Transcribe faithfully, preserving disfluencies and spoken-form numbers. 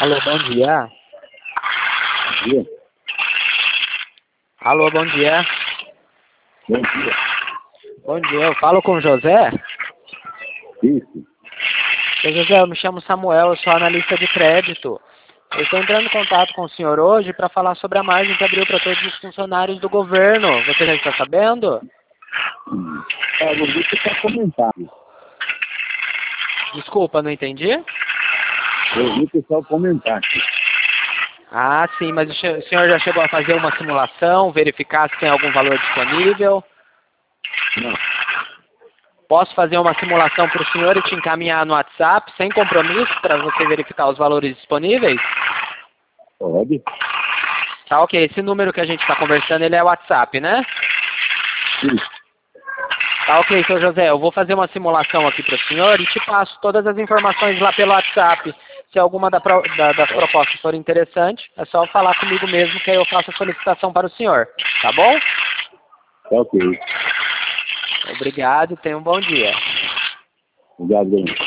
Alô, bom dia. Bom dia. Alô, bom dia. Bom dia. Bom dia, eu falo com o José. Isso. Seu José, eu me chamo Samuel, eu sou analista de crédito. Eu estou entrando em contato com o senhor hoje para falar sobre a margem que abriu para todos os funcionários do governo. Você já está sabendo? Hum. Ah, eu vou ficar comentando. Desculpa, não entendi? Eu vi o pessoal comentar aqui. Ah, sim, mas o che- o senhor já chegou a fazer uma simulação, verificar se tem algum valor disponível? Não. Posso fazer uma simulação para o senhor e te encaminhar no WhatsApp, sem compromisso, para você verificar os valores disponíveis? Pode? Tá, ok. Esse número que a gente está conversando, ele é WhatsApp, né? Sim. Tá, ok, seu José. Eu vou fazer uma simulação aqui para o senhor e te passo todas as informações lá pelo WhatsApp. Se alguma da pro- da- das propostas for interessante, é só falar comigo mesmo que aí eu faço a solicitação para o senhor. Tá bom? Tá ok. Obrigado e tenha um bom dia. Obrigado, bem.